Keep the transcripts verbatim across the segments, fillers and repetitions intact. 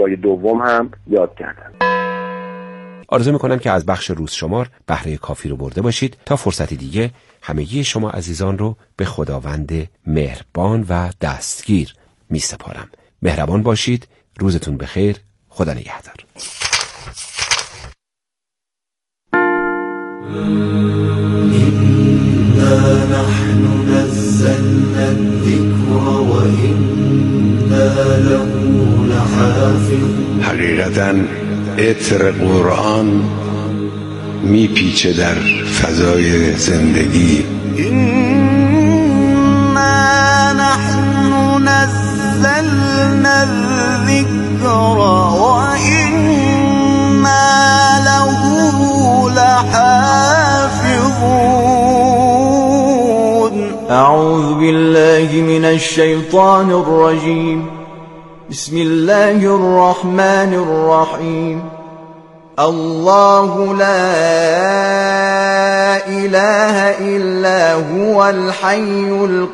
اسبای دوم هم یاد کردم. آرزو میکنم که از بخش روز شمار بهره کافی رو برده باشید. تا فرصتی دیگه همگی شما عزیزان رو به خداوند مهربان و دستگیر می سپارم. مهربان باشید. روزتون بخیر. خدا نگهدار. إنا نحن نزلنا الذكر وإنا له لحافظون. حقیقتاً عطر قرآن میپیچه در فضای زندگی. إنا نحن نزلنا الذكر وإنا له لحافظون. أعوذ بالله من الشيطان الرجيم. بسم الله الرحمن الرحيم. الله لا إله إلا هو الحي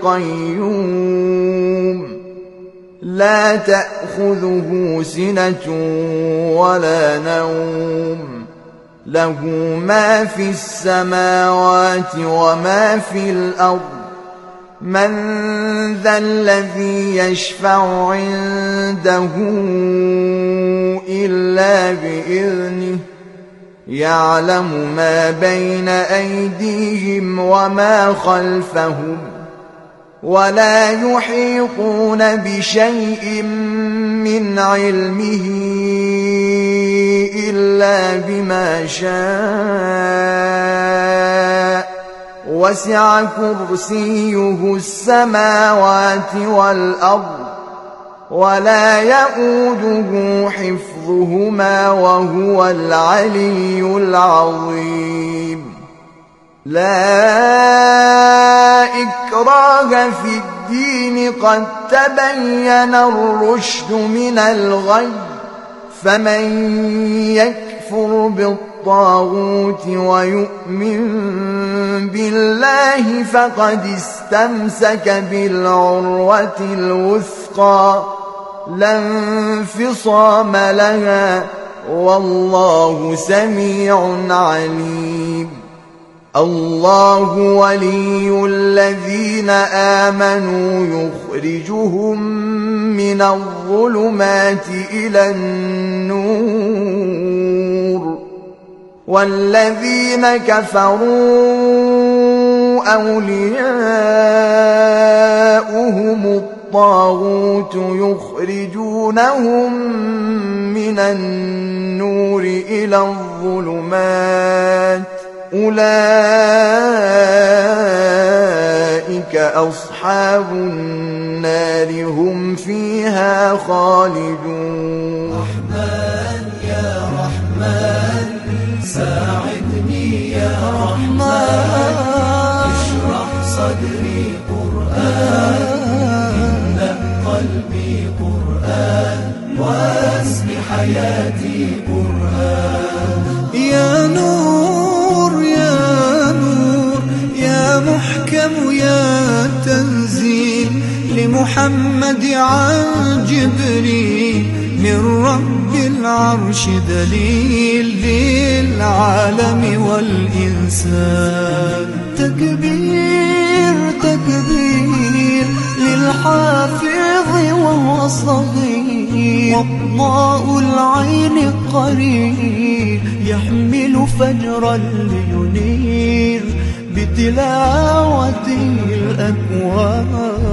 القيوم لا تأخذه سنة ولا نوم له ما في السماوات وما في الأرض من ذا الذي يشفع عنده إلا بإذنه يعلم ما بين أيديهم وما خلفهم ولا يحيطون بشيء من علمه إلا بما شاء وسع كرسيه السماوات والأرض ولا يؤوده حفظهما وهو العلي العظيم. لا إكراه في الدين قد تبين الرشد من الغي فمن يكفر بالطاغوت ويؤمن بالله فقد استمسك بالعروة الوثقى لا انفصام لها والله سميع عليم. الله ولي الذين آمنوا يخرجهم من الظلمات إلى النور والذين كفروا أولياؤهم الطاغوت يخرجونهم من النور إلى الظلمات أولئك أصحاب النار هم فيها خالدون. رحمن يا رحمن ساعدني يا رحمن اشرح صدري قرآن املأ قلبي قرآن واسق حياتي قرآن. يا نور يا نور يا محكم يا تنزيل لمحمد عن جبريل من رب العرش دليل للعالم والإنسان. تكبير تكبير للحافظ وهو صغير وضاء العين قرير يحمل فجرا لينير بتلاوته الأكوان.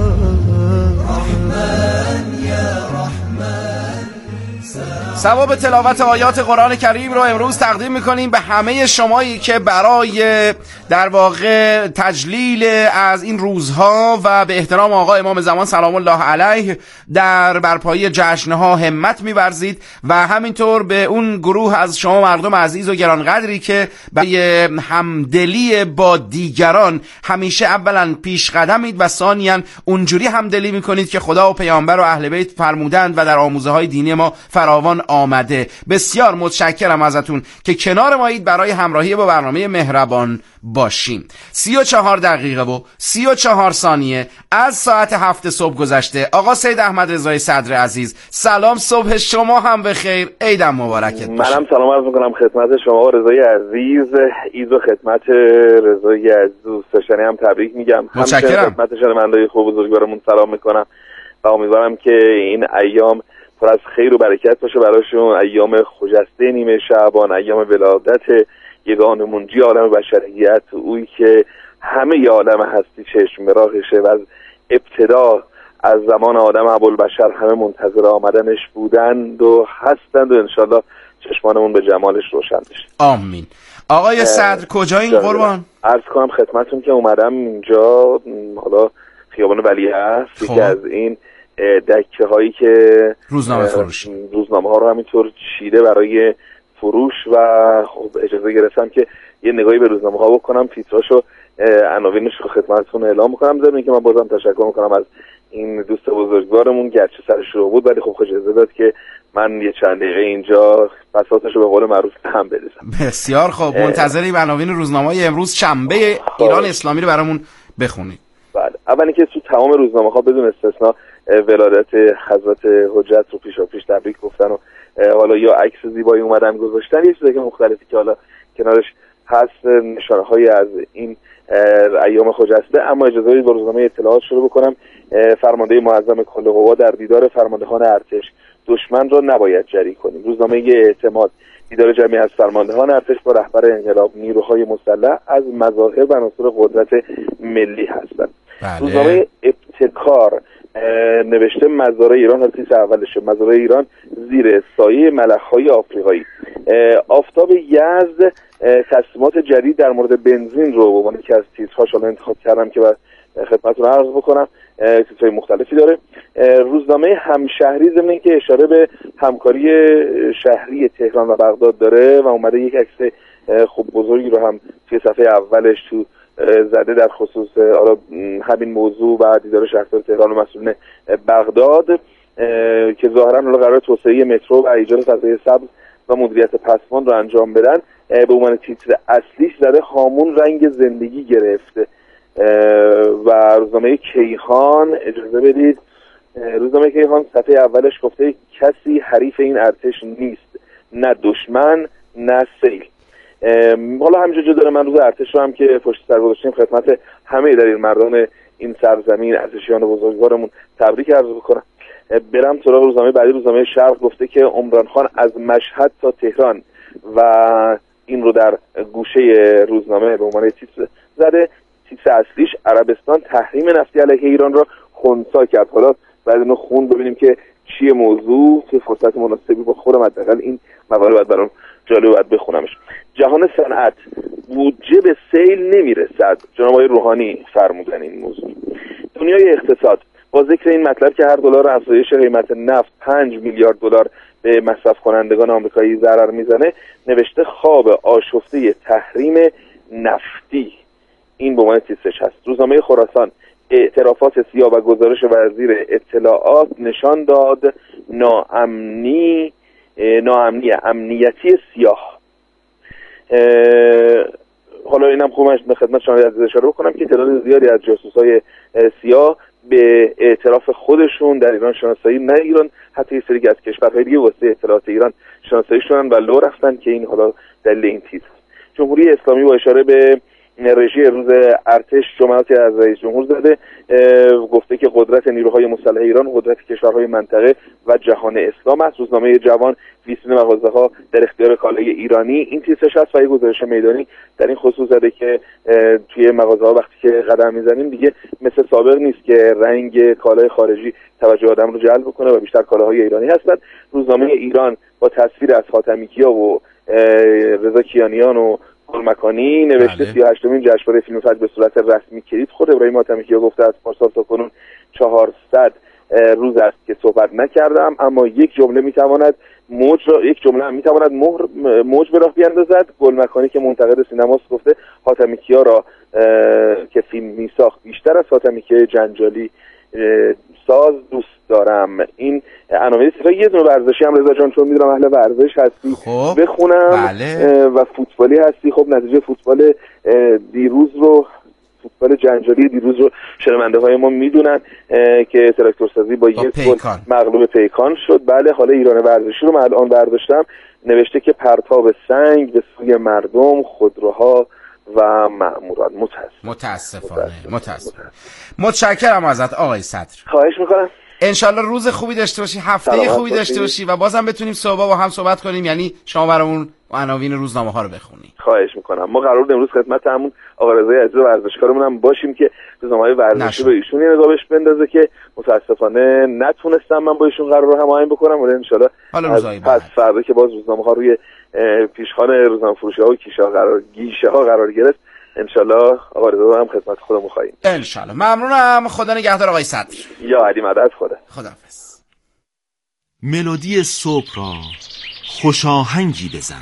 رحمن يا رحمن. ثواب تلاوت آیات قرآن کریم رو امروز تقدیم میکنیم به همه شمایی که برای در واقع تجلیل از این روزها و به احترام آقا امام زمان سلام الله علیه در برپایی جشنها همت می‌ورزید و همینطور به اون گروه از شما مردم عزیز و گرانقدری که برای همدلی با دیگران همیشه اولا پیش قدمید و ثانیاً اونجوری همدلی میکنید که خدا و پیامبر و اهل بیت فرمودند و در آموزه های دینی ما فراوان آمده. بسیار متشکرم ازتون که کنار مایید برای همراهی با برنامه مهربان باشیم. سی و چهار دقیقه و سی و چهار ثانیه از ساعت هفت صبح گذشته. آقا سید احمد رضای صدر عزیز، سلام، صبح شما هم بخیر، عیدم مبارکت باشه. منم سلام عرض میکنم خدمت شما رضای عزیز، عید و خدمت رضای عزیز دوست داشتنی هم تبریک میگم. متشکرم. خدمت شنونده‌های خوب بزرگوارمون سلام میکنم و امیدوارم که این ایام پر از خیر و برکت باشه براشون، ایام خجسته نیمه شعبان، ایام ولادت یگانه منجی عالم بشریت، اویی که همه ی عالم هستی چشم راهشه و از ابتدا از زمان آدم ابوالبشر همه منتظر آمدنش بودند و هستند و انشالله چشمانمون به جمالش روشن بشه. آمین. آقای صدر کجایین قربان؟ عرض کنم خدمتتون که اومدم اینجا، حالا خیابان ولیعصر، یکی از این دکه هایی که روزنامه فروش روزنامه ها رو همینطور چیده برای فروش و خب اجازه گرفتم که یه نگاهی به روزنامه ها بکنم، تیتراشو عناوینش رو خدمتتون اعلام میکنم. ضمن اینکه من بازم تشکر میکنم از این دوست بزرگوارمون، گرچه سر شروع بود ولی خب اجازه داد که من یه چند دقیقه اینجا بساطشو به قول معروف هم برسم. بسیار خوب، منتظری عناوین روزنامه‌های امروز شنبه ایران اسلامی رو برامون بخونید. بله، اولی که تو تمام روزنامه ها بدون استثنا ولادت حضرت حجت رو پیشا پیش تبریک گفتن و حالا یا عکس زیبایی اومدن گذاشتن، یه چیزی که مختلفی که حالا کنارش هست نشانه‌هایی از این ایام خجسته. اما اجازه بدید با روزنامه اطلاعات شروع بکنم. فرمانده معظم کل قوا در دیدار فرماندهان ارتش، دشمن را نباید جری کنیم. روزنامه اعتماد، دیدار جمعی از فرماندهان ارتش با رهبر انقلاب، نیروهای مسلح از مظاهر و عناصر قدرت ملی هستند. بله. روزنامه ابتکار نوشته مزارع ایران، حدیث اولشه، مزارع ایران زیر سایه ملخ‌های آفریقایی. آفتاب یزد تصمیمات جدید در مورد بنزین رو به عنوان یکی از تیترهاش انتخاب کردم که بعد خدمتتون عرض بکنم. تیترهای مختلفی داره. روزنامه همشهری ضمن اینکه اشاره به همکاری شهری تهران و بغداد داره و اومده یک عکس خوب بزرگی رو هم توی صفحه اولش تو زده در خصوص همین موضوع و دیدار شهردار تهران و مسئولین بغداد که ظاهرا قرار توسعه مترو و ایجاد فضای سبز و مدیریت پسماند رو انجام بدن. به عنوان تیتر اصلیش زده هامون رنگ زندگی گرفته. و روزنامه کیهان، اجازه بدید، روزنامه کیهان صفحه اولش گفته کسی حریف این ارتش نیست، نه دشمن نه سیل. حالا همینجا جا داره من روز ارتش رو هم که پشت سر گذاشتیم خدمت همه در این مردان این سرزمین ارتشیان بزرگوارمون تبریک عرض بکنم. برم سراغ روزنامه بعدی. روزنامه شرق گفته که عمران خان از مشهد تا تهران و این رو در گوشه روزنامه به عنوان تیتر زده. تیتر اصلیش عربستان تحریم نفتی علیه ایران را خنثی کرد. حالا بعد اینو خون ببینیم که چیه موضوع، که فرصت مناسبی با خودم حداقل این مقاله بعد برام جالب باید بخونمش. جهان صنعت، بودجه به سیل نمیرسد، جناب آقای روحانی فرمودن این موضوع. دنیای اقتصاد، با ذکر این مطلب که هر دلار افزایش قیمت نفت پنج میلیارد دلار به مصرف کنندگان آمریکایی ضرر میزنه، نوشته خواب آشفته تحریم نفتی. این به عنوان تیترش هست. روزنامه خراسان، اعترافات سیاه و گزارش وزیر اطلاعات نشان داد ناامنی ناامنی امنیتی سیاه. حالا اینم خوبش به خدمت شما عزیز اشاره بکنم که تعداد زیادی از جاسوسای سیاه به اعتراف خودشون در ایران شناسایی، نه ایران، حتی یه سری از کشورهای دیگه واسه اطلاعات ایران شناسایی شدن و لو رفتن که این حالا دلیل این تیتر. جمهوری اسلامی با اشاره به رژه روز ارتش جملاتی از رئیس جمهور زده، گفته که قدرت نیروهای مسلح ایران قدرت کشورهای منطقه و جهان اسلام است. روزنامه جوان، ویترین مغازه‌ها در اختیار کالای ایرانی، این تیترش هست و یه گزارش میدانی در این خصوص زده که توی مغازه‌ها وقتی که قدم میزنیم دیگه مثل سابق نیست که رنگ کالای خارجی توجه آدم رو جلب کنه و بیشتر کالاهای ایرانی هستند. روزنامه ایران با تصویر از حاتمی کیا و رضا کیانیان و گلمکانی نوشته سی و هشتمین جشنواره فیلم فجر به صورت رسمی کلید خود ابراهیم حاتمی کیا گفته از پارسال تا کنون چهارصد روز است که صحبت نکردم، اما یک جمله میتواند موج را یک جمله هم میتواند مهر موج به راه بیاندازد. گلمکانی که منتقد سینماست گفته حاتمی کیا را که فیلم میساخت بیشتر از حاتمی کیا جنجالی ساز دوست دارم. این عناوین سیفا یه دونه ورزشی هم رضا جان چون میدونم اهل ورزش هستی خب. بخونم. بله. و فوتبالی هستی. خب نتیجه فوتبال دیروز رو فوتبال جنجالی دیروز رو شنونده های ما میدونن که تراکتورسازی با یک گل مغلوب پیکان شد. بله حالا ایران ورزشی رو من الان برداشتم، نوشته که پرتاب سنگ به سوی مردم، خودروها و مأموران. متاسف. متاسفانه متاسفانه متشکرم ازت آقای صدر. خواهش میکنم. انشالله روز خوبی داشته باشی، هفته خوبی داشته باشی و بازم بتونیم صبح با هم صحبت کنیم، یعنی شما برامون عناوین روزنامه ها رو بخونی. خواهش میکنم. ما قرار امروز خدمت همون آقا رضای عزیز ورزشکارمون هم باشیم که روزنامه‌های ورزشی رو ایشون یه نگاه بهش بندازه که متاسفانه نتونستم من با ایشون قرار رو هماهنگ بکنم، ولی ان شاءالله پس فردا که باز روزنامه‌ها روی پیشخوان روزنامه فروشی‌ها و کیشه‌ها قرار گیشه‌ها قرار گرفت، انشالله آقا رضا هم خدمت خودمون خواهیم. انشالله. ممنونم. خدا نگهدار آقای صدر. یا علی مدد. خدا. خداحافظ. ملودی صبح را خوش آهنگی بزن،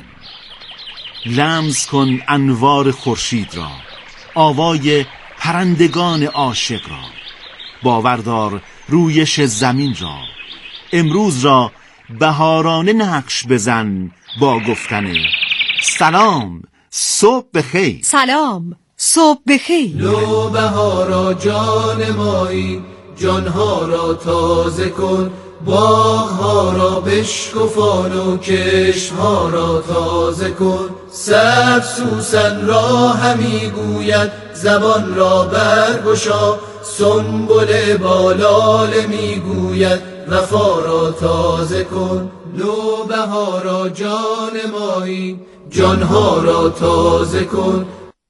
لمس کن انوار خورشید را، آوای پرندگان عاشق را، باوردار رویش زمین را، امروز را بهارانه نقش بزن با گفتن سلام صبح بخیر. سلام صبح بخیر. لو بهارا جان مایی، جانها را تازه کن، باغها را بشکفان و کشمها را تازه کن. سبز سوسن را همی گوید، زبان را برگشا، سنبل بالاله می گوید، وفا را تازه کن. لو بهارا جان مایی، جانها را تازه کن.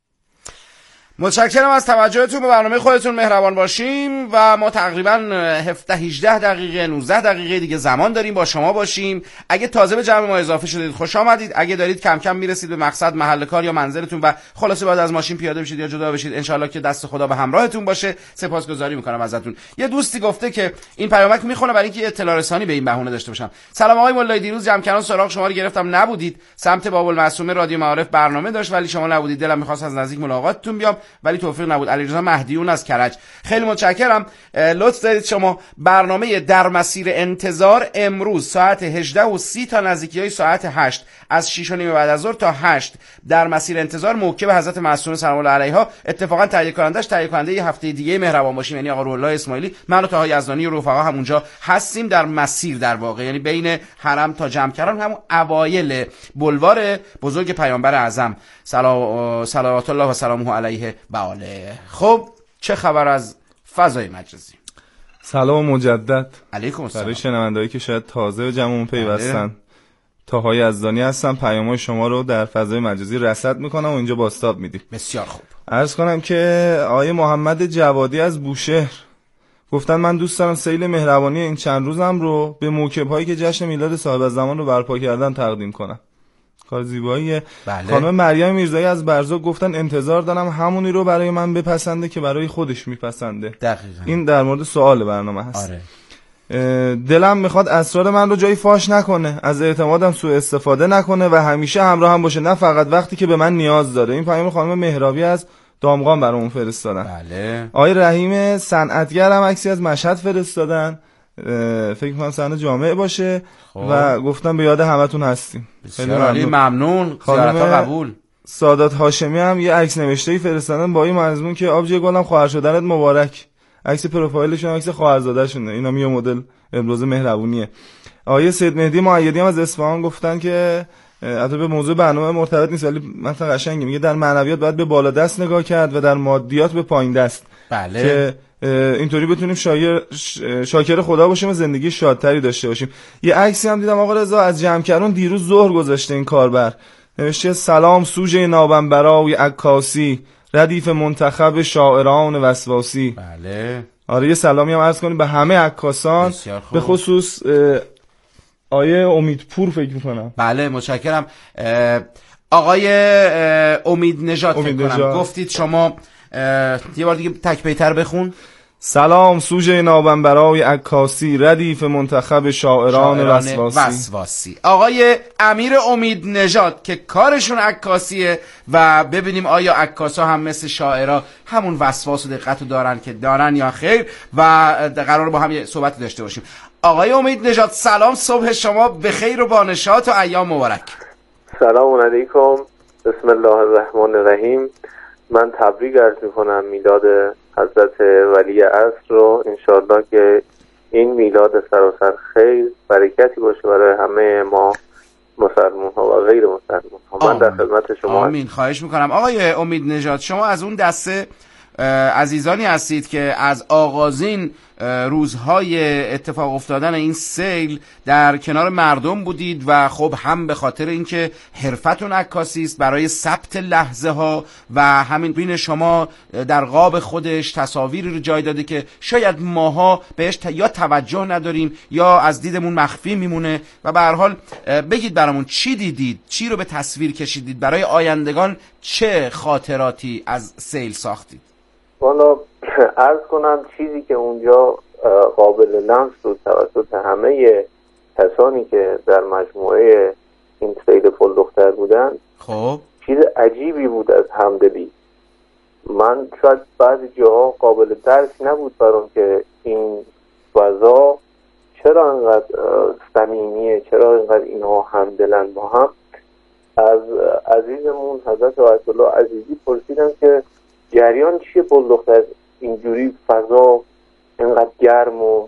متشکرم از توجهتون به برنامه خودتون. مهربان باشیم و ما تقریبا هفده هجده دقیقه نوزده دقیقه دیگه زمان داریم با شما باشیم. اگه تازه به جمع ما اضافه شدید خوش آمدید. اگه دارید کم کم میرسید به مقصد، محل کار یا منزلتون و خلاصه باید از ماشین پیاده بشید یا جدا بشید، انشالله که دست خدا به همراهتون باشه. سپاسگزاری میکنم ازتون. یه دوستی گفته که این پیامک میخونه برای اینکه اطلاع رسانی به این بهونه داشته باشم. سلام آقای مولایی، دیروز جمکران سراغ شما رو گرفتم نبودید، سمت باب المعصومه رادیو معارف برنامه داشت ولی شما نبودید. دلم میخواست از نزدیک ملاقاتتون بیام ولی توفیق نبود. علیرضا مهدیون از کرج. خیلی متشکرم، لطف دارید شما. برنامه در مسیر انتظار امروز ساعت هجده و سی تا نزدیکی ساعت هشت، از شش و نیم بعد از ظهر تا هشت در مسیر انتظار موکب حضرت معصومه سلام الله علیها. اتفاقا تهیه کنندش تهیه کننده یه هفته دیگه مهربان باشیم، یعنی آقا روح‌الله اسماعیلی. من و طه یزدانی و رفقا هم اونجا هستیم در مسیر، در واقع یعنی بین حرم تا جمکران، همون اوایل بلوار بزرگ پیامبر اعظم صلوات الله و سلامه علیه و آله. خب چه خبر از فضای مجازی؟ سلام مجدد علیکم السلام. برای شنوندهایی که شاید تازه به جمعمون پیوستن، طه یزدانی هستم. پیام‌های شما رو در فضای مجازی رصد میکنم و اینجا بازتاب میدیم. بسیار خوب. عرض کنم که آقای محمد جوادی از بوشهر گفتن من دوست دارم سیل مهربانی این چند روزم رو به موکب‌هایی که جشن میلاد صاحب الزمان رو برپا کردن تقدیم کنم. کار زیباییه. بله. خانم مریم میرزایی از برزا گفتن انتظار دارم همونی رو برای من بپسنده که برای خودش میپسنده. دقیقاً. این در مورد سوال برنامه هست. آره. دلم میخواد اسرار من رو جایی فاش نکنه، از اعتمادم سوء استفاده نکنه و همیشه همراه هم باشه، نه فقط وقتی که به من نیاز داره. این پیام خانم مهرابی از دامغان برامون فرستادن. بله. آقای رحیم صنعتگر هم عکسی از مشهد فرستادن، فکر می‌کنم صحنه جامع باشه. خوب. و گفتم به یاد همتون هستیم. خیلی ممنون. ممنون. زیارت قبول. سادات هاشمی هم یه عکس نوشته‌ای فرستادن با این مضمون که آبجی گلم خواهر شدنت مبارک. عکس پروفایلشون عکس خواهرزاده‌شونه. اینا میو مدل ابراز مهربونیه. آقای سید مهدی معیدی هم از اصفهان گفتن که البته به موضوع برنامه مرتبط نیست ولی مثلا قشنگه، میگه در معنویات باید به بالا دست نگاه کرد و در مادیات به پایین دست. بله. که اینطوری بتونیم شایر شاکر خدا باشیم و زندگی شادتری داشته باشیم. یه عکسی هم دیدم آقا رضا از جمکران دیروز ظهر گذاشته این کاربر، نوشته سلام سوژه نابنبرای عکاسی، ردیف منتخب شاعران وسواسی. بله. آره یه سلامی هم عرض کنیم به همه عکاسان، به خصوص آیه امیدپور فکر میکنم. بله متشکرم. آقای امید نژاد فکر کنم گفتید شما. یه بار دیگه تک بیتر بخون. سلام سوژه نابم برای عکاسی، ردیف منتخب شاعران, شاعران وسواسی. وسواسی آقای امیر امید نژاد که کارشون عکاسیه و ببینیم آیا عکاسا هم مثل شاعرها همون وسواس و دقت دارن که دارن یا خیر و قرار با هم یه صحبت داشته باشیم. آقای امید نژاد سلام، صبح شما بخیر و با نشاط و ایام مبارک. سلام علیکم، بسم الله الرحمن الرحیم. من تبریک عرض میکنم میلاد حضرت ولی عصر رو، انشاءالله که این میلاد سراسر خیر برکتی باشه برای همه ما مسلمان ها و غیر مسلمان ها. من در خدمت شما. آمین. خواهش میکنم. آقای امید نژاد شما از اون دسته عزیزانی هستید که از آغازین روزهای اتفاق افتادن این سیل در کنار مردم بودید و خب هم به خاطر اینکه حرفتون عکاسی است برای ثبت لحظه ها و همین بین شما در قاب خودش تصاویری رو جای داده که شاید ماها بهش یا توجه نداریم یا از دیدمون مخفی میمونه و به هر حال بگید برامون چی دیدید، چی رو به تصویر کشیدید، برای آیندگان چه خاطراتی از سیل ساختید؟ والا عرض کنم چیزی که اونجا قابل لمس بود توسط همه کسانی که در مجموعه این سیل پل دختر بودن، خب چیز عجیبی بود از همدلی. من شاید بعضی جاها قابل درک نبود برام که این فضا چرا انقدر صمیمیه، چرا انقدر اینها همدلن با هم. از عزیزمون حضرت آیت الله عزیزی پرسیدم که جریان چیه پل دختر اینجوری فضا اینقدر گرم و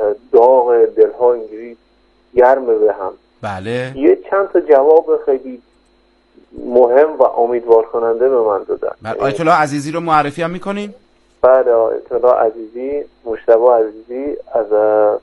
داغ دلها اینجوری گرم به هم؟ بله. یه چند تا جواب خیلی مهم و امیدوار کننده به من دادن. بله. آیت الله عزیزی رو معرفی هم میکنین؟ بله، آیت الله عزیزی، مجتبی عزیزی از اه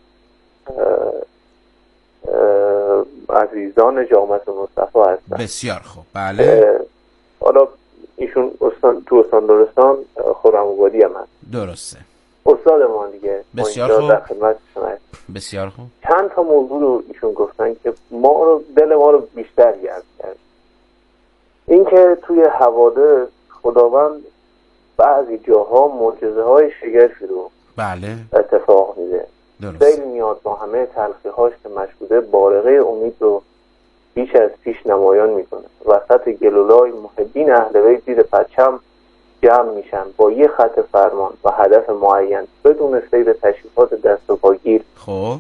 اه عزیزان جامعه مصطفی هستن. بسیار خوب. بله. حالا ایشون استان تو استان لرستان خرم آبادی هم هست. درسته. استاد ما دیگه. بسیار خوب. در خدمت شما. بسیار خوب. چند تا موضوع رو ایشون گفتن که ما رو دل ما رو بیشتر گرم کرد. اینکه توی حوادث خداوند بعضی جاها معجزه های شگرفی رو بله اتفاق میده. سیل میاد با همه تلخی‌هاش که مشهوده، بارقه امید رو بیش از پیش نمایان میکنه. وسط گلولای محبین اهل بیت زیر پرچم جمع میشن با یه خط فرمان و هدف معین بدون سیر تشریفات دست و پاگیر. خب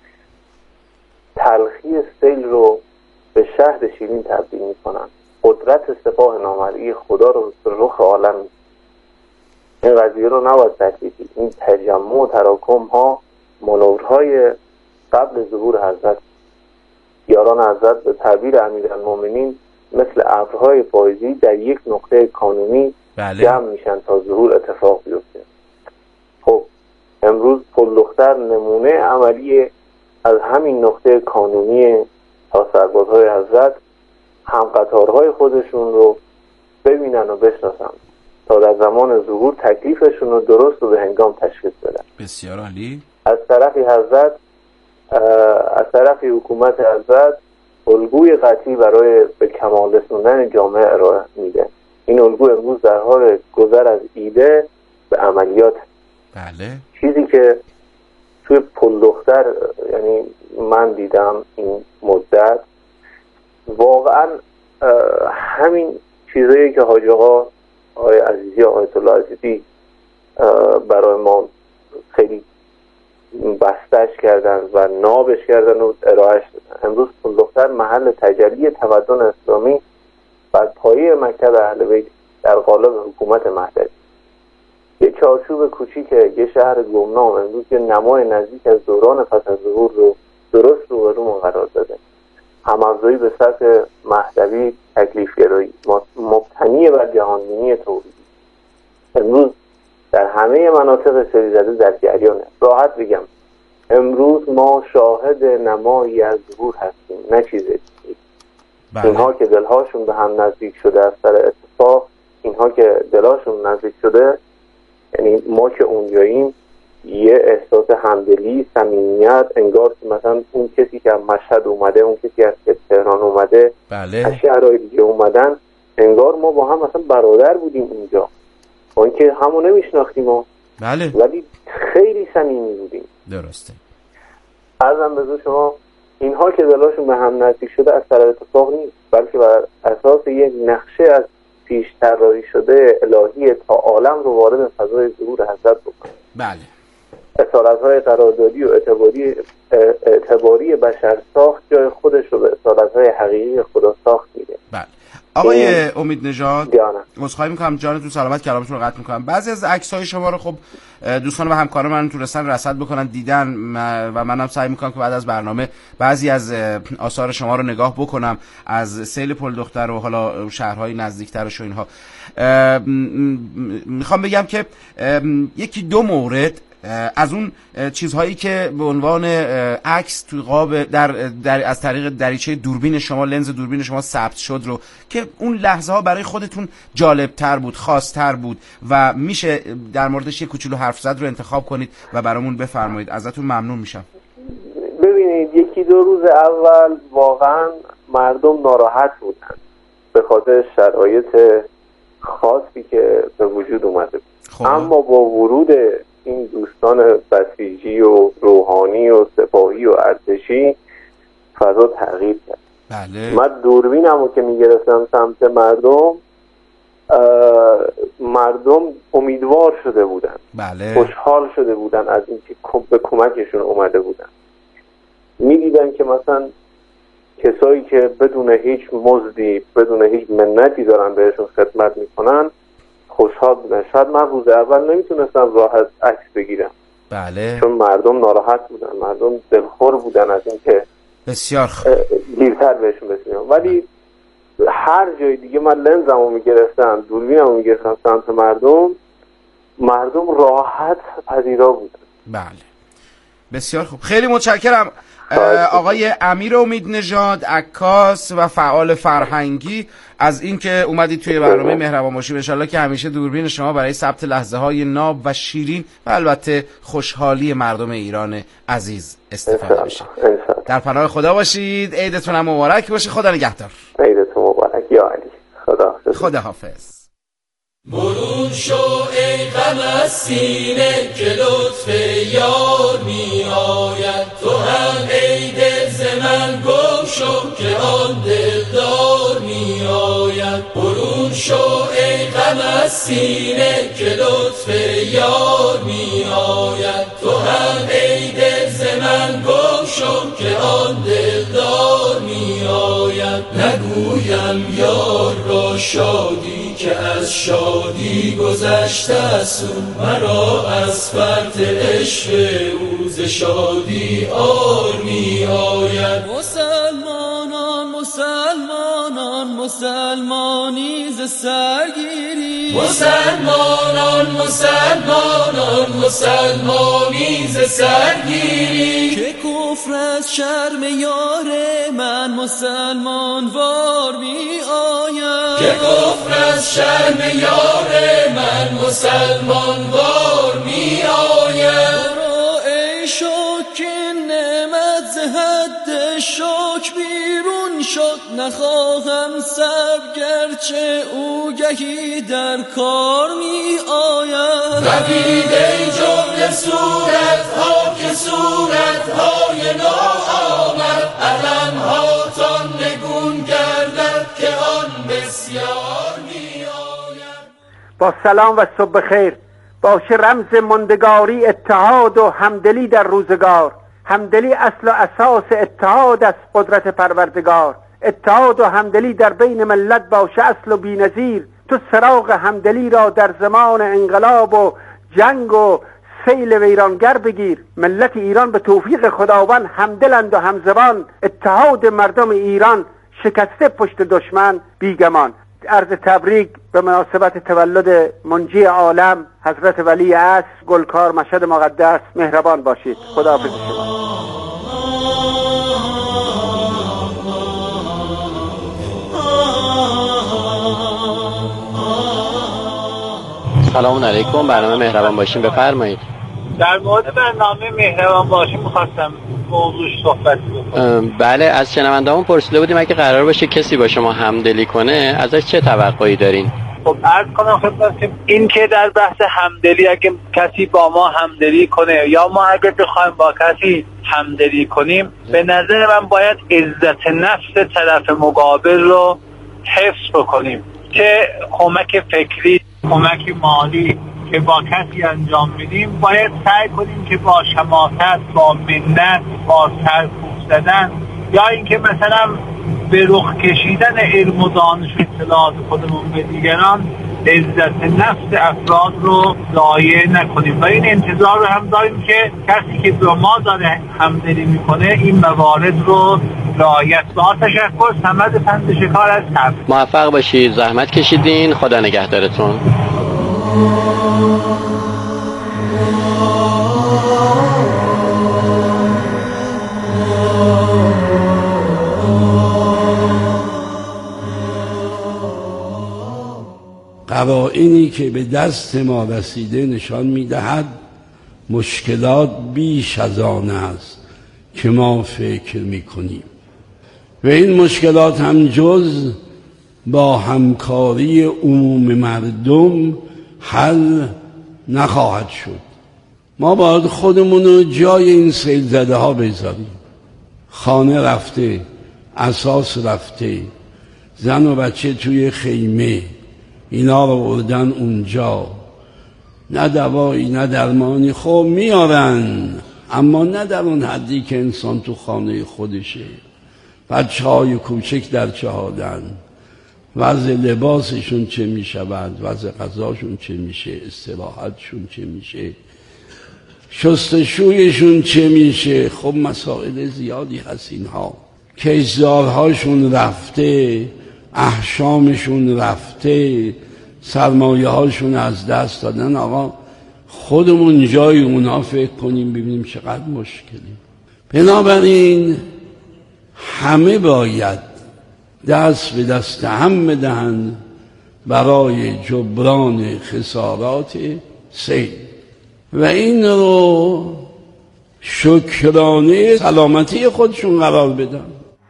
تلخی سیل رو به شهد شیرین تبدیل میکنن. قدرت سپاه نامرئی خدا رو به رخ عالم میکنن. این قضیه رو نباید تکلیفی. این تجمع و تراکم ها منورهای قبل ظهور حضرت. یاران حضرت به تعبیر امیرالمومنین مثل ابرهای پاییزی در یک نقطه کانونی بله. جمع میشن تا ظهور اتفاق بیفته. خب امروز پل دختر نمونه عملی از همین نقطه کانونی تا سربازهای حضرت هم قطارهای خودشون رو ببینن و بشناسن تا در زمان ظهور تکلیفشون رو درست و به هنگام تشخیص بدن. بسیار عالی. از طرفی حضرت از طرف حکومت حضرت الگوی قطعی برای به کمال رسوندن جامعه ارائه میده. این الگو امروز در حال گذر از ایده به عملیات. بله. چیزی که توی پل دختر یعنی من دیدم این مدت واقعا همین چیزایی که حاج آقا آقای عزیزی آیت الله عزیزی برای ما خیلی بستش کردن و نابش کردن و ارائهش دادن. امروز پل دختر محل تجلی تمدن اسلامی بر پایه مکتب اهل بیت در قالب حکومت مهدوی. یه چارچوب کوچیکه، یه شهر گمنام امروز که نمای نزدیک از دوران پس از ظهور رو درست رو برو قرار داده. هم‌افزایی به سطح مهدوی تکلیف‌گرایی مبتنی بر جهانبینی توحیدی امروز در همه مناطق سری زده در جریانه. راحت بگم امروز ما شاهد نمایی از ظهور هستیم، نه چیزی. بله. اینها که دلهاشون به هم نزدیک شده از سر اتفاق، اینها که دلهاشون نزدیک شده، یعنی ما که اونجاییم یه احساس همدلی، صمیمیت، انگار مثلا اون کسی که از مشهد اومده، اون کسی که از تهران اومده، بله. از شهرهای دیگه اومدن، انگار ما با هم مثلا برادر بودیم اونجا، با اینکه همو نمیشناختیم و بله. ولی خیلی صمیمی بودیم. درسته. عرضم بزرگ شما اینها که دلاشون به هم نزدیک شده از سر اتفاق نیست، بلکه بر اساس یک نقشه از پیش طراحی شده الهی تا عالم رو وارد فضای ظهور حضرت بکنه. بله. اصالت‌های قراردادی و اعتباری اعتباری بشر ساخت جای خودش رو به اصالت‌های حقیقی خدا ساخت میده. بله. آقای امید نژاد، جانم. عذرخواهی می‌کنم جانتون سلامت، کلامتون رو قطع می‌کنم. بعضی از عکس‌های شما رو خب دوستان و همکاران من تونستن رصد بکنن، دیدن و منم سعی می‌کنم که بعد از برنامه بعضی از آثار شما رو نگاه بکنم از سیل پل دختر و حالا شهرهای نزدیک‌ترش و اینها. میخوام بگم که یکی دو مورد از اون چیزهایی که به عنوان عکس توی قاب در, در از طریق دریچه دوربین شما، لنز دوربین شما ثبت شد رو که اون لحظه ها برای خودتون جالبتر بود، خاصتر بود و میشه در موردش یک کوچولو حرف زد رو انتخاب کنید و برامون بفرمایید. ازتون ممنون میشم. ببینید یکی دو روز اول واقعا مردم ناراحت بودن به خاطر شرایط خاصی که به وجود اومده بود. اما با ورود این دوستان بسیجی و روحانی و سپاهی و ارتشی فضا تغییر کرد. بله. من دوربینمو که میگرفتم سمت مردم، مردم امیدوار شده بودن. بله. خوشحال شده بودن از اینکه به کمکشون اومده بودن. میدیدن که مثلا کسایی که بدون هیچ مزدی، بدون هیچ منتی دارن بهشون خدمت میکنن خوشحال بودن. شاید من روز اول نمیتونستم راحت عکس بگیرم. بله. چون مردم ناراحت بودن، مردم دلخور بودن از اینکه بسیار دیرتر بهشون رسیدم. ولی هر جای دیگه من لنزمو میگرفتم، دوربینمو میگرفتم سمت مردم، مردم راحت پذیرا بودن. بله. بسیار خوب. خیلی متشکرم آقای امیر امید نژاد، عکاس و فعال فرهنگی، از اینکه اومدید توی برنامه مهربان باشید. ان شاءالله که همیشه دوربین شما برای ثبت لحظه های ناب و شیرین و البته خوشحالی مردم ایران عزیز استفاده بشه. در پناه خدا باشید. عیدتون هم مبارک باشه. خدا نگهدار. عیدتون مبارک یا علی. خدا حافظ. خدا حافظ. برون شو ای غم از سینه که لطف یار می آید، تو هم ای دل ز من گم شو که آن دلدار می آید. برون شو ای غم از سینه که لطف یار می آید، تو هم ای دل ز من گم شو که آن دلدار می آید. نگویم یار را شادی که از شادی گذشته است، مرا از فرط عشق او ز شادی آر می آید. مسلمانان مسلمانان مسلمانی ز سرگیری، مسلمانان مسلمانان مسلمانی ز سرگیری، که کفر از شرم یار من مسلمان وار می آید، که کفر از شرم یار من مسلمان وار می آید. برو ای شک نعمت ز حد شک بیرون شد، نخواهم سب گرچه او گهی در کار می آید. رفید ای جمله صورت ها که صورت های ناآمد، علم ها تان نگون گردد که آن بسیار می آید. با سلام و صبح خیر باشه رمز مندگاری، اتحاد و همدلی در روزگار. همدلی اصل و اساس اتحاد است قدرت پروردگار. اتحاد و همدلی در بین ملت باشه اصل و بی‌نظیر. تو سراغ همدلی را در زمان انقلاب و جنگ و سیل ویرانگر بگیر. ملت ایران به توفیق خداوند همدلند و همزبان. اتحاد مردم ایران شکسته پشت دشمن بیگمان. عرض تبریک به مناسبت تولد منجی عالم حضرت ولی عصر گلکار مشهد مقدس. مهربان باشید. خداحافظ شما. سلام علیکم. برنامه مهربان باشیم بفرمایید. در مورد برنامه مهربان باشیم می‌خواستم موضوع صحبت بکنم. بله، از شنونده‌مون پرسیده بودیم اگه قرار باشه کسی با شما همدلی کنه ازش چه توقعی دارین؟ خب عرض کنم خدمت این که در بحث همدلی اگه کسی با ما همدلی کنه یا ما اگه بخوایم با کسی همدلی کنیم، به نظر من باید عزت نفس طرف مقابل رو حفظ بکنیم که کمک فکری، کمک مالی که با کسی انجام میدیم باید سعی کنیم که با شماتت، با منت، با سرکوب زدن یا اینکه مثلا به رخ کشیدن علم و دانش و اطلاعات خودمون به دیگران عزت نفس افراد رو ضایع نکنیم و این انتظار رو هم داریم که کسی که به ما داره همدلی میکنه این موارد رو رعایت. با تشکر، صمد پندشکار هستم. موفق باشید، زحمت کشیدین، خدا نگهدارتون. قرائنی که به دست ما رسیده نشان می‌دهد مشکلات بیش از آن است که ما فکر می‌کنیم و این مشکلات هم جز با همکاری عموم مردم حل نخواهد شد. ما باید خودمون رو جای این سیل زده ها بذاریم. خانه رفته، اساس رفته، زن و بچه توی خیمه، اینا رو بردن اونجا، نه دوایی نه درمانی خب میارن، اما نه در اون حدی که انسان تو خانه خودشه. بچه های کوچک در چه حالن، وضع لباسشون چه میشود، وضع غذاشون چه میشه، استراحتشون چه میشه، شستشویشون چه میشه. خب مسائل زیادی هست اینها. کشزارهاشون رفته، احشامشون رفته، سرمایه هاشون از دست دادن. آقا خودمون جای اونا فکر کنیم ببینیم چقدر مشکلی. بنابراین همه باید دست به دست هم بدهند برای جبران خسارات سیل و این رو شکرانه سلامتی خودشون قرار بدن.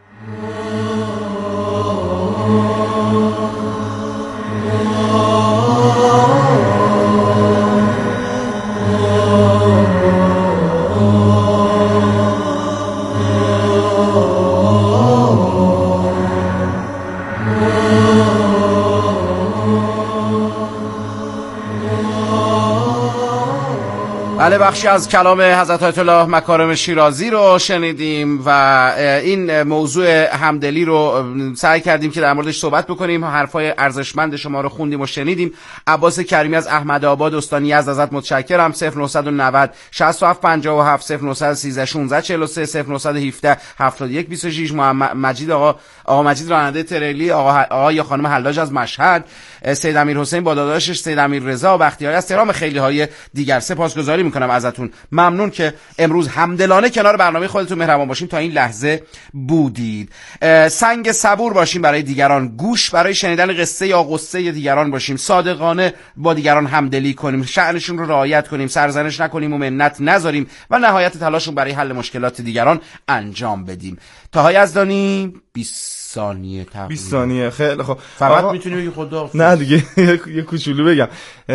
بله، بخشی از کلام حضرت آیت الله مکارم شیرازی رو شنیدیم و این موضوع همدلی رو سعی کردیم که در موردش صحبت بکنیم. حرفای ارزشمند شما رو خوندیم و شنیدیم. عباس کریمی از احمدآباد استانی از ازت متشکرم. صفر نهصد و نود شصت و هفت پنجاه و هفت صفر نهصد و سیزده شانزده چهل و سه صفر نهصد و هفده هفتاد و یک بیست و شش. محمد مجید آقا آقا مجید راننده تریلی، آقا آقا یا خانم حلاج از مشهد، سید امیر حسین با داداشش سید امیر رضا بختیاری از تهران، خیلی های دیگر. سپاسگزاری میکنم ازتون. ممنون که امروز همدلانه کنار برنامه خودتون مهربان باشین تا این لحظه بودید. سنگ صبور باشیم برای دیگران، گوش برای شنیدن قصه یا قصه دیگران باشیم، صادقانه با دیگران همدلی کنیم، شأنشون رو رعایت کنیم، سرزنش نکنیم و منت نذاریم و نهایت تلاشون برای حل مشکلات دیگران انجام بدیم. طه یزدانی بیست ثانیه تقریبا. بیست ثانیه خیلی خب. فقط میتونی بگی خدا. نه دیگه یه کوچولو بگم.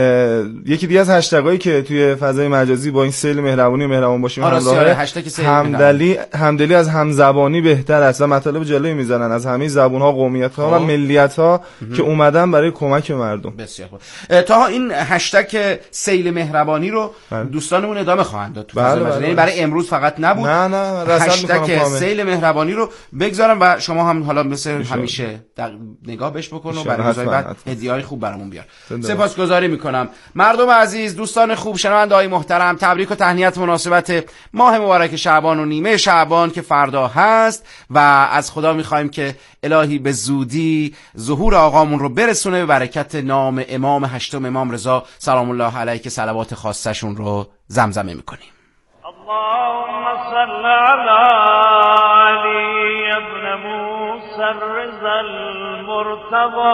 یکی دیگه از هشتگایی که توی فضای مجازی با این سیل مهربونی مهربان باشیم همراهه، همدلی همدلی از همزبانی بهتر است و مطالب جالبی میزنن از همه زبون‌ها، قومیت‌ها و ملیت‌ها که اومدن برای کمک مردم. بسیار خوب. تا این هشتگ سیل مهربانی رو دوستانمون ادامه خواهند داد تو فضای مجازی، یعنی برای امروز فقط نبود. نه نه رسال می‌کنم هشتگ سیل مهربانی رو بگذارم و شما هم حالا مثل همیشه نگاه بهش بکن و برای روزهای بعد هدیه‌های خوب برامون بیار. سپاسگزاری میکنم. مردم عزیز، دوستان خوب، شنونده‌های محترم، تبریک و تهنیت مناسبت ماه مبارک شعبان و نیمه شعبان که فردا هست و از خدا میخوایم که الهی به زودی ظهور آقامون رو برسونه به برکت نام امام هشتم امام رضا سلام الله علیه که صلوات خاصشون رو زمزمه میکنیم. اللهم صل علی علی ابن موسی الرضا المرتضی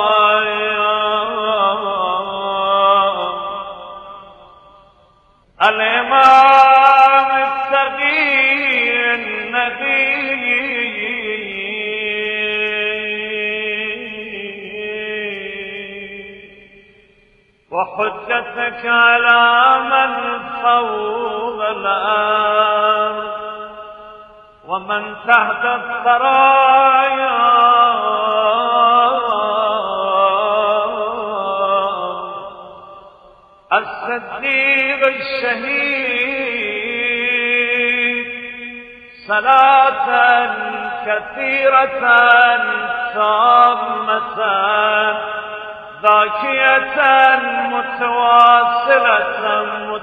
الامام التقی النبی وحجتك على من فوق الأرض ومن تحت الثرايا الصديق الشهيد صلاة كثيرة تامة ذاكية متواصلة